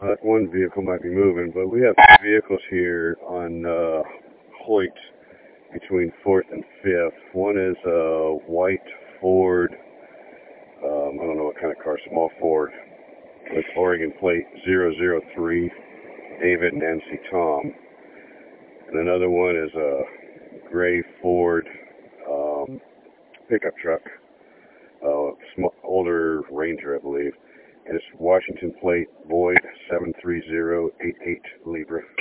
That one vehicle might be moving, but we have vehicles here on Hoyt between 4th and 5th. One is a white Ford, I don't know what kind of car, small Ford, with Oregon plate 003, David Nancy Tom. And another one is a gray Ford pickup truck, older Ranger, I believe. And it's Washington plate Boyd 73088 Libra.